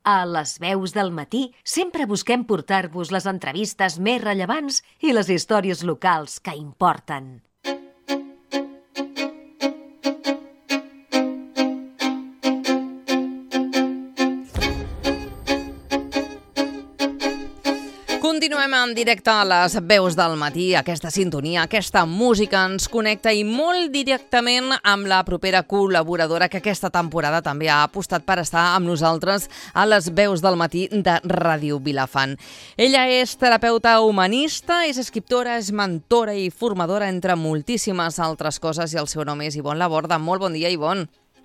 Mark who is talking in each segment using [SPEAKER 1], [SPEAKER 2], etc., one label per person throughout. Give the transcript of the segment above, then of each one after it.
[SPEAKER 1] A les veus del matí sempre busquem portar-vos les entrevistes més rellevants i les històries locals que importen.
[SPEAKER 2] Continuem en directe a les veus del matí. Aquesta sintonia, aquesta música ens connecta i molt directament amb la propera col·laboradora que aquesta temporada també ha apostat per estar amb nosaltres a les veus del matí de Ràdio Vilafant. Ella és terapeuta humanista, és escriptora, és mentora i formadora, entre moltíssimes altres coses, i el seu nom és Ivonne Laborda. Molt bon dia, Ivonne.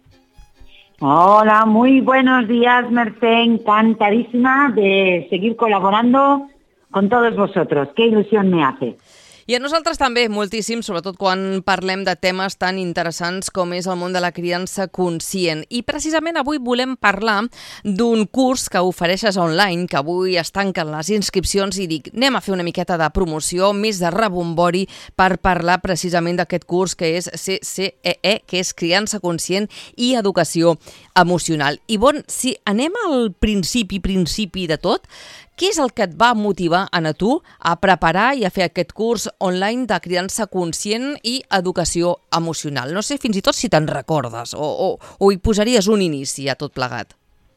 [SPEAKER 3] Hola, muy buenos días, Mercè. Encantadísima de seguir colaborando con todos vosotros. Qué ilusión me hace.
[SPEAKER 2] I a nosaltres també, moltíssim, sobretot quan parlem de temes tan interessants com és el món de la criança conscient. I precisament avui volem parlar d'un curs que ofereixes online, que avui es tanquen les inscripcions, i dic, anem a fer una miqueta de promoció, més de rebombori, per parlar precisament d'aquest curs que és CCEE, que és Criança Conscient i Educació Emocional. I bon, si anem al principi de tot, què és el que et va motivar a tu a preparar i a fer aquest curs online de criança conscient i educació emocional? No sé fins i tot si te'n recordes o hi posaries un inici a tot plegat.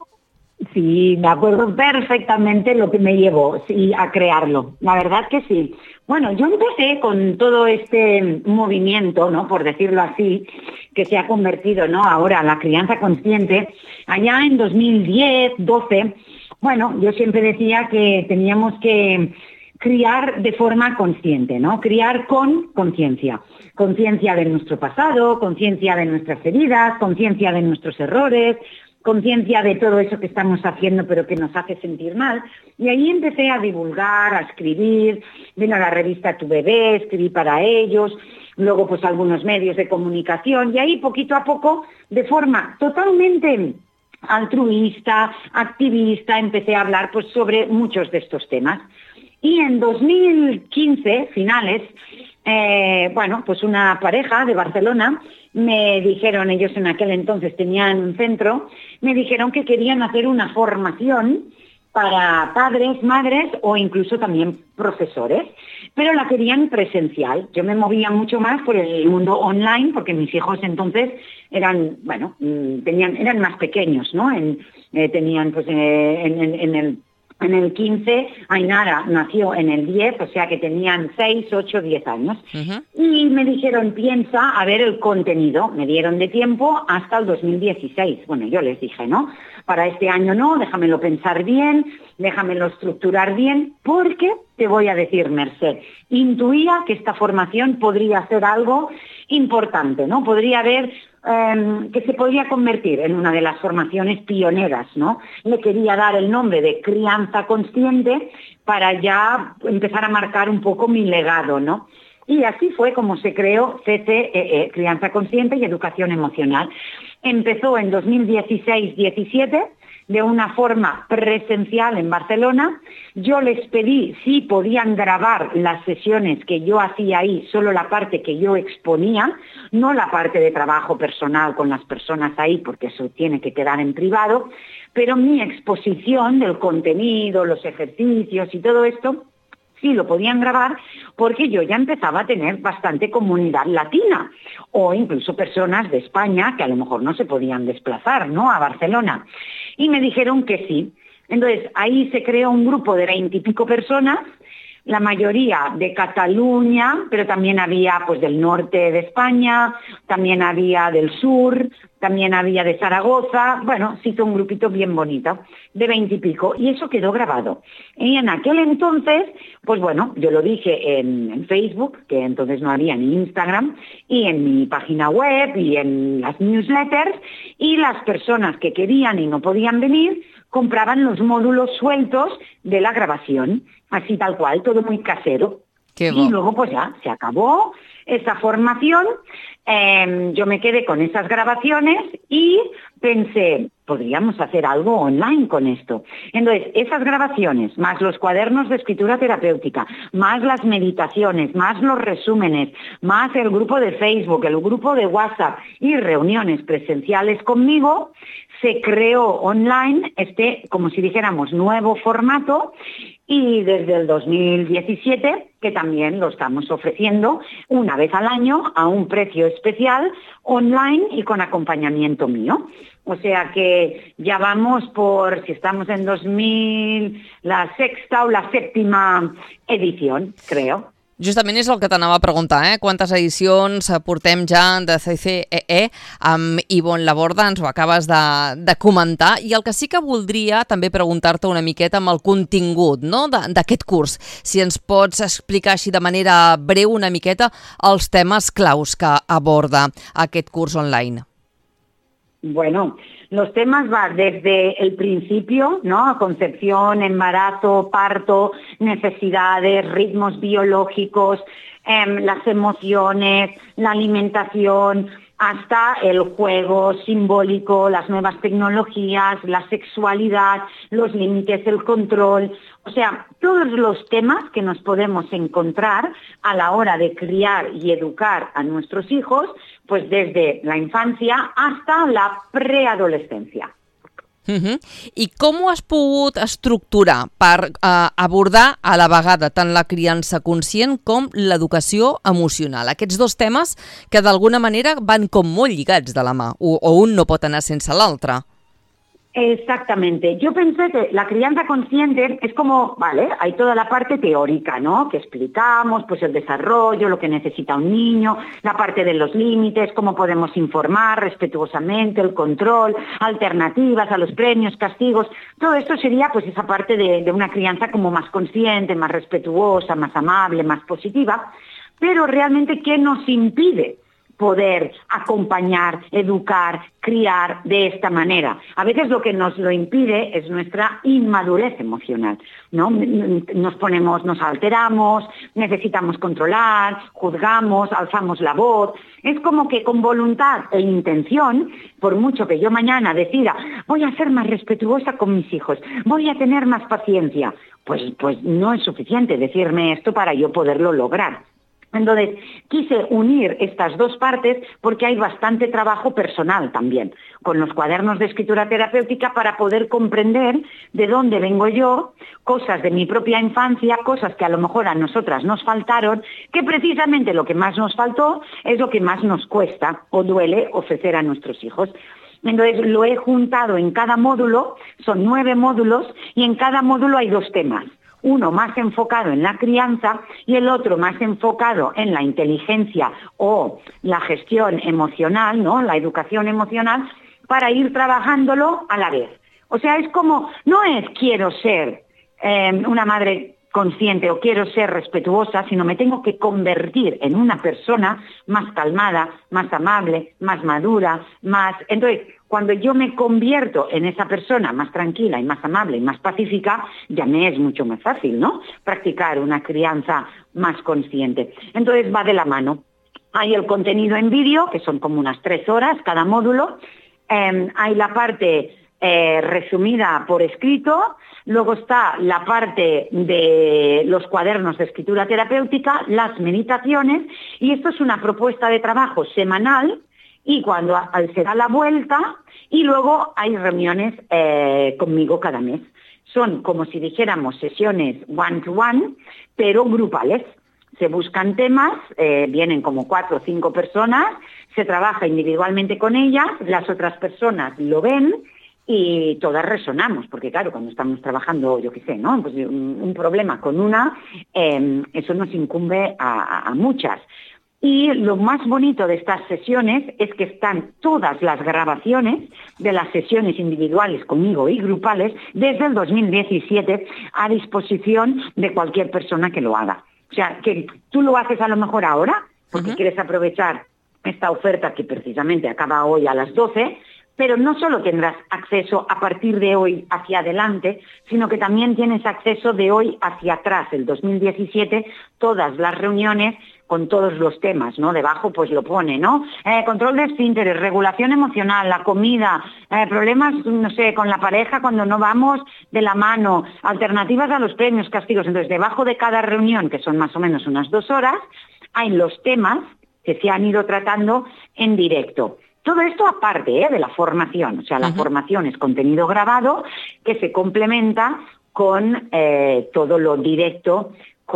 [SPEAKER 3] Sí, me acuerdo perfectamente lo que me llevó a crearlo. La verdad que sí. Bueno, yo empecé con todo este movimiento, ¿no?, por decirlo así, que se ha convertido, ¿no?, ahora en la crianza consciente, allá en 2010, 12. Bueno, yo siempre decía que teníamos que criar de forma consciente, ¿no? Criar con conciencia. Conciencia de nuestro pasado, conciencia de nuestras heridas, conciencia de nuestros errores, conciencia de todo eso que estamos haciendo pero que nos hace sentir mal. Y ahí empecé a divulgar, a escribir, vino a la revista Tu Bebé, escribí para ellos, luego pues algunos medios de comunicación, y ahí poquito a poco, de forma totalmente altruista, activista, empecé a hablar pues sobre muchos de estos temas. Y en 2015, finales, pues una pareja de Barcelona me dijeron, ellos en aquel entonces tenían un centro, me dijeron que querían hacer una formación para padres, madres o incluso también profesores, pero la querían presencial. Yo me movía mucho más por el mundo online porque mis hijos entonces eran más pequeños, ¿no? Tenían pues en el 15, Ainara nació en el 10, o sea que tenían 6, 8, 10 años. Uh-huh. Y me dijeron, piensa a ver el contenido. Me dieron de tiempo hasta el 2016. Bueno, yo les dije, ¿no? Para este año no, déjamelo pensar bien, déjamelo estructurar bien, porque te voy a decir, Mercè, intuía que esta formación podría ser algo importante, ¿no? Podría haber que se podría convertir en una de las formaciones pioneras, ¿no? Le quería dar el nombre de Crianza Consciente para ya empezar a marcar un poco mi legado, ¿no? Y así fue como se creó CCEE, Crianza Consciente y Educación Emocional. Empezó en 2016-17 de una forma presencial en Barcelona. Yo les pedí si podían grabar las sesiones que yo hacía ahí, solo la parte que yo exponía, no la parte de trabajo personal con las personas ahí, porque eso tiene que quedar en privado, pero mi exposición del contenido, los ejercicios y todo esto, sí lo podían grabar porque yo ya empezaba a tener bastante comunidad latina o incluso personas de España que a lo mejor no se podían desplazar, ¿no?, a Barcelona. Y me dijeron que sí. Entonces ahí se creó un grupo de 20 y pico personas, la mayoría de Cataluña, pero también había pues del norte de España, también había del sur, también había de Zaragoza. Bueno, se hizo un grupito bien bonito, de 20 y pico, y eso quedó grabado. Y en aquel entonces, pues bueno, yo lo dije en Facebook, que entonces no había ni Instagram, y en mi página web, y en las newsletters, y las personas que querían y no podían venir, compraban los módulos sueltos de la grabación, así tal cual, todo muy casero. Y luego pues ya se acabó esa formación, yo me quedé con esas grabaciones y pensé, podríamos hacer algo online con esto. Entonces, esas grabaciones, más los cuadernos de escritura terapéutica, más las meditaciones, más los resúmenes, más el grupo de Facebook, el grupo de WhatsApp y reuniones presenciales conmigo, se creó online como si dijéramos, nuevo formato, y desde el 2017, que también lo estamos ofreciendo una vez al año a un precio especial, online y con acompañamiento mío. O sea que ya vamos por, si estamos en 2000, la sexta o la sèptima edición, creo.
[SPEAKER 2] Justament és el que t'anava a preguntar, quantes edicions portem ja de CCEE amb Ivonne Laborda, ens ho acabes de comentar, i el que sí que voldria també preguntar-te una miqueta amb el contingut, no?, d'aquest curs. Si ens pots explicar així de manera breu una miqueta els temes claus que aborda aquest curs online.
[SPEAKER 3] Bueno, los temas van desde el principio, ¿no? Concepción, embarazo, parto, necesidades, ritmos biológicos, las emociones, la alimentación, hasta el juego simbólico, las nuevas tecnologías, la sexualidad, los límites, el control. O sea, todos los temas que nos podemos encontrar a la hora de criar y educar a nuestros hijos, pues desde la infancia hasta la preadolescencia.
[SPEAKER 2] I com ho has pogut estructurar per abordar a la vegada tant la criança conscient com l'educació emocional? Aquests dos temes que d'alguna manera van com molt lligats de la mà, o un no pot anar sense l'altre.
[SPEAKER 3] Exactamente. Yo pensé que la crianza consciente es como, vale, hay toda la parte teórica, ¿no?, que explicamos, pues el desarrollo, lo que necesita un niño, la parte de los límites, cómo podemos informar respetuosamente, el control, alternativas a los premios, castigos. Todo esto sería pues esa parte de una crianza como más consciente, más respetuosa, más amable, más positiva. Pero realmente, ¿qué nos impide poder acompañar, educar, criar de esta manera? A veces lo que nos lo impide es nuestra inmadurez emocional, ¿no? Nos alteramos, necesitamos controlar, juzgamos, alzamos la voz. Es como que con voluntad e intención, por mucho que yo mañana decida, voy a ser más respetuosa con mis hijos, voy a tener más paciencia, pues no es suficiente decirme esto para yo poderlo lograr. Entonces, quise unir estas dos partes porque hay bastante trabajo personal también, con los cuadernos de escritura terapéutica, para poder comprender de dónde vengo yo, cosas de mi propia infancia, cosas que a lo mejor a nosotras nos faltaron, que precisamente lo que más nos faltó es lo que más nos cuesta o duele ofrecer a nuestros hijos. Entonces lo he juntado en cada módulo, son 9 módulos, y en cada módulo hay 2 temas. Uno más enfocado en la crianza y el otro más enfocado en la inteligencia o la gestión emocional, ¿no?, la educación emocional, para ir trabajándolo a la vez. O sea, es como, no es quiero ser una madre consciente o quiero ser respetuosa, sino me tengo que convertir en una persona más calmada, más amable, más madura, más... Entonces, cuando yo me convierto en esa persona más tranquila y más amable y más pacífica, ya me es mucho más fácil, ¿no?, practicar una crianza más consciente. Entonces va de la mano. Hay el contenido en vídeo, que son como unas 3 horas cada módulo. Hay la parte resumida por escrito. Luego está la parte de los cuadernos de escritura terapéutica, las meditaciones, y esto es una propuesta de trabajo semanal, y cuando se da la vuelta, y luego hay reuniones conmigo cada mes. Son como si dijéramos sesiones one-to-one, pero grupales. Se buscan temas, vienen como 4 o 5 personas, se trabaja individualmente con ellas, las otras personas lo ven, y todas resonamos, porque claro, cuando estamos trabajando, yo qué sé, ¿no?, pues un problema con una, eso nos incumbe a muchas. Y lo más bonito de estas sesiones es que están todas las grabaciones de las sesiones individuales conmigo y grupales desde el 2017 a disposición de cualquier persona que lo haga. O sea, que tú lo haces a lo mejor ahora, porque quieres aprovechar esta oferta que precisamente acaba hoy a las 12, pero no solo tendrás acceso a partir de hoy hacia adelante, sino que también tienes acceso de hoy hacia atrás, el 2017, todas las reuniones con todos los temas, ¿no? Debajo pues lo pone, ¿no? Control de esfínteres, regulación emocional, la comida, problemas, no sé, con la pareja cuando no vamos de la mano, alternativas a los premios, castigos. Entonces, debajo de cada reunión, que son más o menos unas 2 horas, hay los temas que se han ido tratando en directo. Todo esto aparte de la formación, o sea, la formación es contenido grabado que se complementa con todo lo directo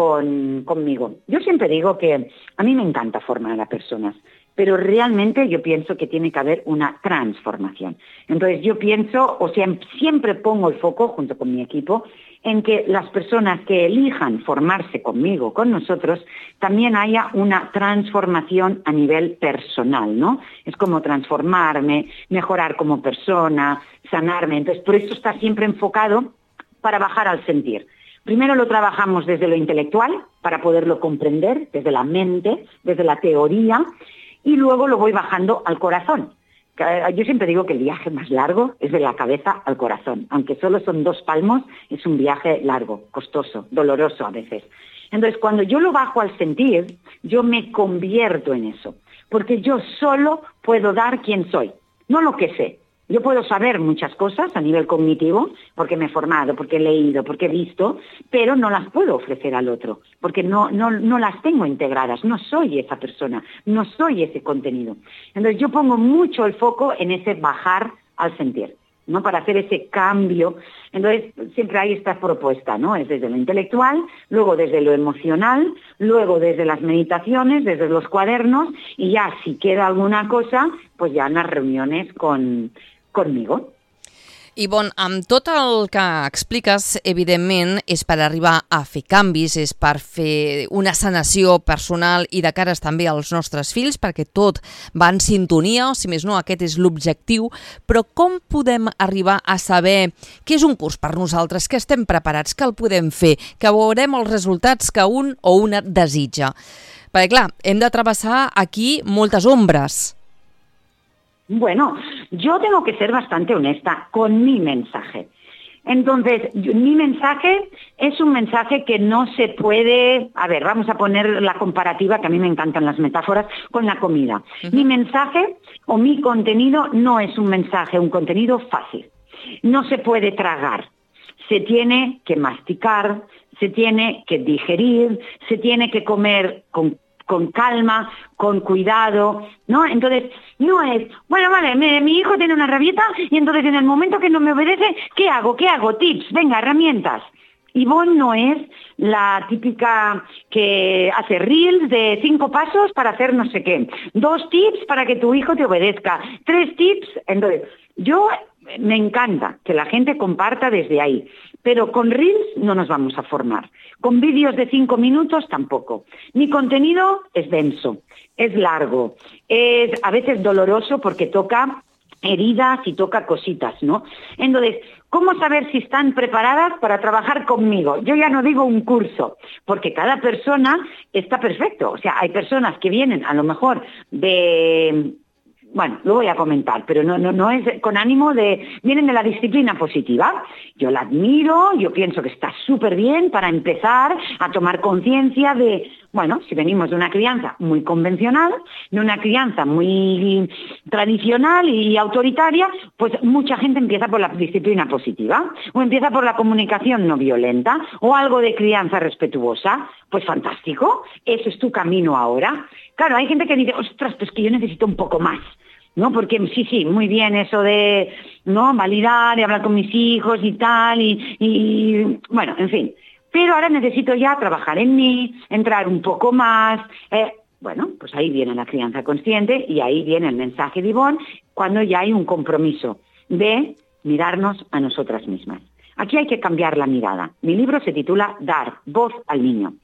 [SPEAKER 3] conmigo. Yo siempre digo que a mí me encanta formar a personas, pero realmente yo pienso que tiene que haber una transformación. Entonces yo pienso, o sea, siempre pongo el foco junto con mi equipo en que las personas que elijan formarse conmigo, con nosotros, también haya una transformación a nivel personal, ¿no? Es como transformarme, mejorar como persona, sanarme. Entonces por eso está siempre enfocado para bajar al sentir. Primero lo trabajamos desde lo intelectual, para poderlo comprender, desde la mente, desde la teoría, y luego lo voy bajando al corazón. Yo siempre digo que el viaje más largo es de la cabeza al corazón. Aunque solo son 2 palmos, es un viaje largo, costoso, doloroso a veces. Entonces, cuando yo lo bajo al sentir, yo me convierto en eso. Porque yo solo puedo dar quien soy, no lo que sé. Yo puedo saber muchas cosas a nivel cognitivo, porque me he formado, porque he leído, porque he visto, pero no las puedo ofrecer al otro, porque no las tengo integradas, no soy esa persona, no soy ese contenido. Entonces yo pongo mucho el foco en ese bajar al sentir, ¿no? Para hacer ese cambio. Entonces siempre hay esta propuesta, ¿no? Es desde lo intelectual, luego desde lo emocional, luego desde las meditaciones, desde los cuadernos, y ya si queda alguna cosa, pues ya en las reuniones conmigo.
[SPEAKER 2] Ivonne, amb tot el que expliques, evidentment, és per arribar a fer canvis, és per fer una sanació personal i de cares també als nostres fills, perquè tot va en sintonia, o si més no, aquest és l'objectiu, però com podem arribar a saber què és un curs per nosaltres, que estem preparats, que el podem fer, que veurem els resultats que un o una desitja? Perquè, clar, hem de travessar aquí moltes ombres.
[SPEAKER 3] Bueno, yo tengo que ser bastante honesta con mi mensaje. Entonces, mi mensaje es un mensaje que no se puede... A ver, vamos a poner la comparativa, que a mí me encantan las metáforas, con la comida. Mi mensaje o mi contenido no es un mensaje, un contenido fácil. No se puede tragar. Se tiene que masticar, se tiene que digerir, se tiene que comer con calma, con cuidado, ¿no? Entonces, no es, bueno, vale, mi hijo tiene una rabieta y entonces en el momento que no me obedece, ¿qué hago? Tips, venga, herramientas. Ivonne no es la típica que hace reels de 5 pasos para hacer no sé qué, 2 tips para que tu hijo te obedezca, 3 tips. Entonces, yo me encanta que la gente comparta desde ahí, pero con reels no nos vamos a formar, con vídeos de 5 minutos tampoco. Mi contenido es denso, es largo, es a veces doloroso porque toca heridas y toca cositas, ¿no? Entonces, ¿cómo saber si están preparadas para trabajar conmigo? Yo ya no digo un curso, porque cada persona está perfecto. O sea, hay personas que vienen a lo mejor de... Bueno, lo voy a comentar, pero no es con ánimo de... Vienen de la disciplina positiva. Yo la admiro, yo pienso que está súper bien para empezar a tomar conciencia de... Bueno, si venimos de una crianza muy convencional, de una crianza muy tradicional y autoritaria, pues mucha gente empieza por la disciplina positiva, o empieza por la comunicación no violenta, o algo de crianza respetuosa. Pues fantástico, ese es tu camino ahora. Claro, hay gente que dice, ostras, pues que yo necesito un poco más, ¿no? Porque sí, muy bien eso de, ¿no?, validar y hablar con mis hijos y tal, y bueno, en fin. Pero ahora necesito ya trabajar en mí, entrar un poco más. Bueno, pues ahí viene la crianza consciente y ahí viene el mensaje de Ivonne, cuando ya hay un compromiso de mirarnos a nosotras mismas. Aquí hay que cambiar la mirada. Mi libro se titula Dar voz al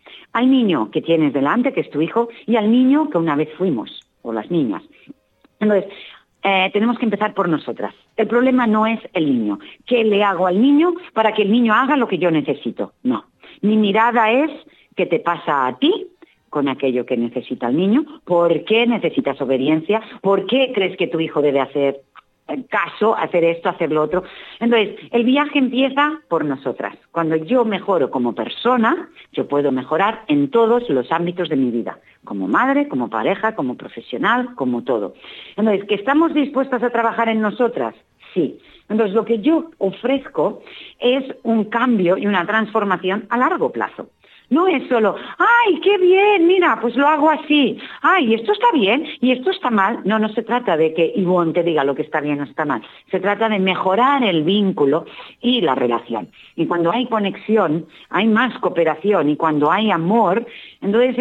[SPEAKER 3] niño que tienes delante, que es tu hijo, y al niño que una vez fuimos, o las niñas. Entonces, tenemos que empezar por nosotras. El problema no es el niño. ¿Qué le hago al niño para que el niño haga lo que yo necesito? No. Mi mirada es qué te pasa a ti con aquello que necesita el niño, por qué necesitas obediencia, por qué crees que tu hijo debe hacer caso, hacer esto, hacer lo otro. Entonces, el viaje empieza por nosotras. Cuando yo mejoro como persona, yo puedo mejorar en todos los ámbitos de mi vida, como madre, como pareja, como profesional, como todo. Entonces, ¿que estamos dispuestas a trabajar en nosotras? Sí. Entonces, lo que yo ofrezco es un cambio y una transformación a largo plazo. No es solo, ¡ay, qué bien! Mira, pues lo hago así. ¡Ay, esto está bien y esto está mal! No, no se trata de que Ivonne te diga lo que está bien o está mal. Se trata de mejorar el vínculo y la relación. Y cuando hay conexión, hay más cooperación. Y cuando hay amor, entonces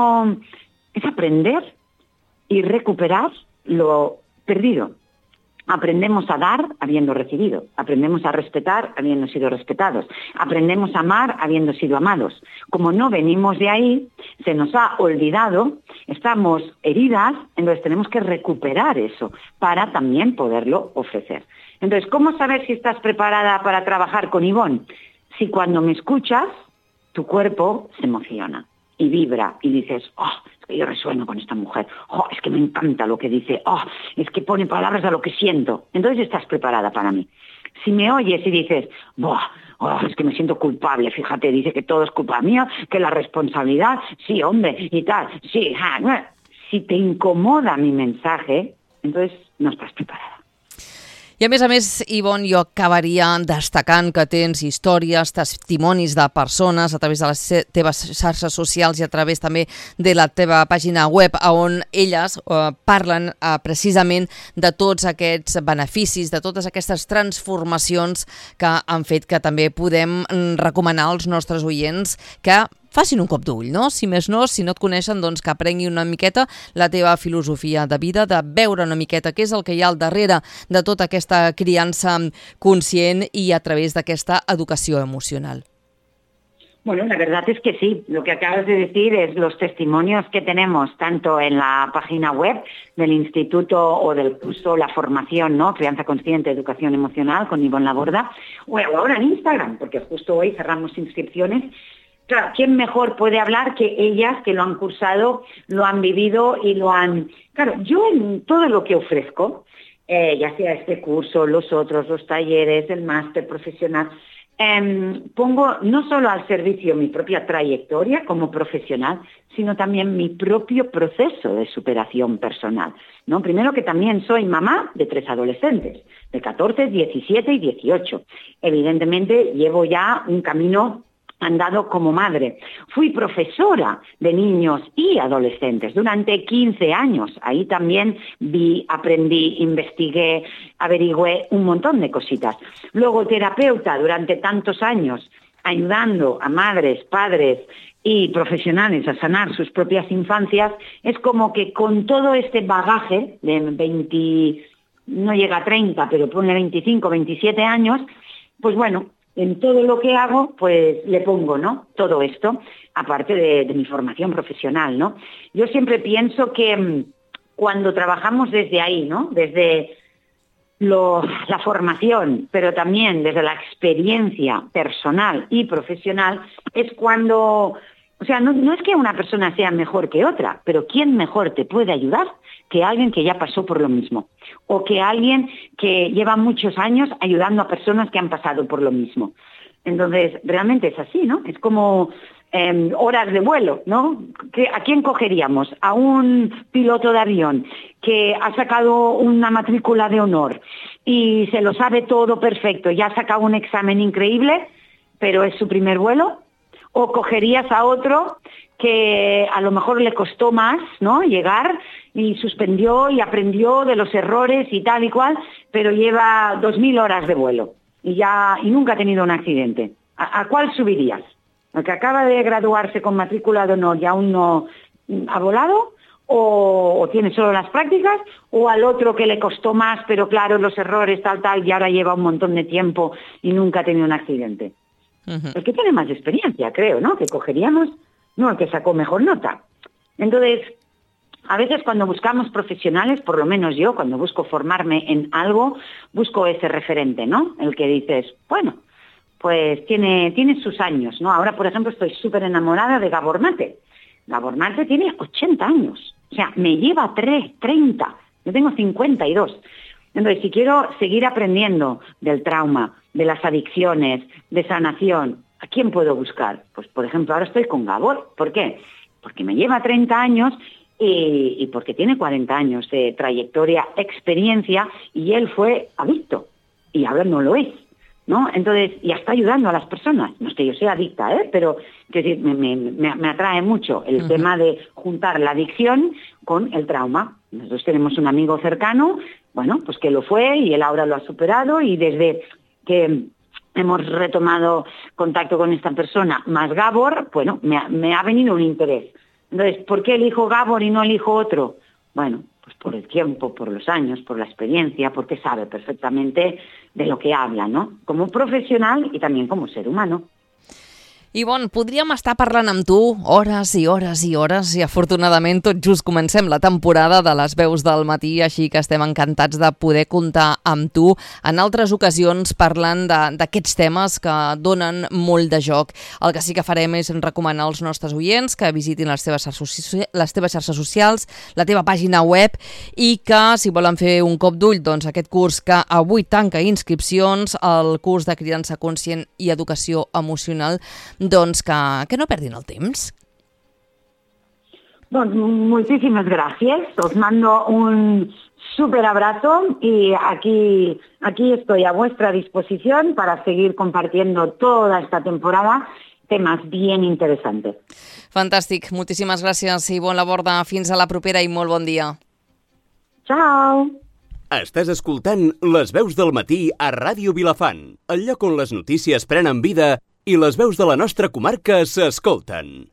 [SPEAKER 3] es aprender y recuperar lo perdido. Aprendemos a dar habiendo recibido, aprendemos a respetar habiendo sido respetados, aprendemos a amar habiendo sido amados. Como no venimos de ahí, se nos ha olvidado, estamos heridas, entonces tenemos que recuperar eso para también poderlo ofrecer. Entonces, ¿cómo saber si estás preparada para trabajar con Ivonne? Si cuando me escuchas, tu cuerpo se emociona y vibra y dices, es que yo resueno con esta mujer, es que me encanta lo que dice, es que pone palabras a lo que siento. Entonces estás preparada para mí. Si me oyes y dices, es que me siento culpable, fíjate, dice que todo es culpa mía, que la responsabilidad, sí, hombre, y tal, sí, si te incomoda mi mensaje, entonces no estás preparada.
[SPEAKER 2] I a més, Ivonne, jo acabaria destacant que tens històries, testimonis de persones a través de les teves xarxes socials i a través també de la teva pàgina web, on elles parlen precisament de tots aquests beneficis, de totes aquestes transformacions que han fet que també podem recomanar als nostres oients que facin un cop d'ull, no? Si més no, si no et coneixen, doncs que aprenguin una miqueta la teva filosofia de vida, de veure una miqueta què és el que hi ha al darrere de tota aquesta criança conscient i a través d'aquesta educació emocional.
[SPEAKER 3] Bueno, la verdad es que sí. Lo que acabas de decir es los testimonios que tenemos tanto en la página web del instituto o del curso, la formación, ¿no? Crianza Consciente, Educación Emocional con Ivonne Laborda, o ahora en Instagram, porque justo hoy cerramos inscripciones. Claro, ¿quién mejor puede hablar que ellas que lo han cursado, lo han vivido y lo han... Claro, yo en todo lo que ofrezco, ya sea este curso, los otros, los talleres, el máster profesional, pongo no solo al servicio mi propia trayectoria como profesional, sino también mi propio proceso de superación personal, ¿no? Primero que también soy mamá de 3 adolescentes, de 14, 17 y 18. Evidentemente llevo ya un camino andado como madre. Fui profesora de niños y adolescentes durante 15 años. Ahí también vi, aprendí, investigué, averigüé un montón de cositas. Luego terapeuta durante tantos años, ayudando a madres, padres y profesionales a sanar sus propias infancias. Es como que con todo este bagaje de 20, no llega a 30, pero pone 25, 27 años, pues bueno, en todo lo que hago, pues le pongo, ¿no? Todo esto, aparte de mi formación profesional, ¿no? Yo siempre pienso que cuando trabajamos desde ahí, ¿no? Desde la formación, pero también desde la experiencia personal y profesional, es cuando... O sea, no es que una persona sea mejor que otra, pero ¿quién mejor te puede ayudar que alguien que ya pasó por lo mismo? O que alguien que lleva muchos años ayudando a personas que han pasado por lo mismo. Entonces, realmente es así, ¿no? Es como horas de vuelo, ¿no? ¿A quién cogeríamos? A un piloto de avión que ha sacado una matrícula de honor y se lo sabe todo perfecto, ya ha sacado un examen increíble, pero es su primer vuelo. O cogerías a otro que a lo mejor le costó más, ¿no? Llegar y suspendió y aprendió de los errores y tal y cual, pero lleva 2000 horas de vuelo y nunca ha tenido un accidente. ¿A cuál subirías? ¿Al que acaba de graduarse con matrícula de honor y aún no ha volado? ¿O tiene solo las prácticas? ¿O al otro que le costó más, pero claro, los errores, tal, y ahora lleva un montón de tiempo y nunca ha tenido un accidente? Uh-huh. El que tiene más experiencia, creo, ¿no? Que cogeríamos, no el que sacó mejor nota. Entonces, a veces cuando buscamos profesionales, por lo menos yo, cuando busco formarme en algo, busco ese referente, ¿no? El que dices, bueno, pues tiene sus años, ¿no? Ahora, por ejemplo, estoy súper enamorada de Gabor Mate. Gabor Mate tiene 80 años, o sea, me lleva 30, yo tengo 52. Entonces, si quiero seguir aprendiendo del trauma, de las adicciones, de sanación, ¿a quién puedo buscar? Pues, por ejemplo, ahora estoy con Gabor. ¿Por qué? Porque me lleva 30 años y porque tiene 40 años de trayectoria, experiencia, y él fue adicto y ahora no lo es, ¿no? Entonces, ya está ayudando a las personas. No es que yo sea adicta, pero quiero decir, me atrae mucho el tema de juntar la adicción con el trauma. Nosotros tenemos un amigo cercano, bueno, pues que lo fue y él ahora lo ha superado, y desde que hemos retomado contacto con esta persona, más Gabor, bueno, me ha venido un interés. Entonces, ¿por qué elijo Gabor y no elijo otro? Bueno, pues por el tiempo, por los años, por la experiencia, porque sabe perfectamente de lo que habla, ¿no? Como profesional y también como ser humano.
[SPEAKER 2] Ivonne, podríem estar parlant amb tu hores i hores i hores i afortunadament tot just comencem la temporada de les veus del matí, així que estem encantats de poder comptar amb tu en altres ocasions parlant d'aquests temes que donen molt de joc. El que sí que farem és recomanar als nostres oients que visitin les teves xarxes socials, la teva pàgina web, i que si volen fer un cop d'ull, doncs aquest curs que avui tanca inscripcions, el curs de criança conscient i educació emocional, doncs que no perdin el temps.
[SPEAKER 3] Bueno, muchísimas gracias. Os mando un súper abrazo y aquí estoy a vuestra disposición para seguir compartiendo toda esta temporada temas bien interesantes.
[SPEAKER 2] Fantàstic. Moltíssimes gràcies, Ivonne Laborda. Fins a la propera i molt bon dia.
[SPEAKER 3] Ciao.
[SPEAKER 4] Estàs escoltant Les veus del matí a Ràdio Vilafant, el lloc on les notícies prenen vida i les veus de la nostra comarca s'escolten.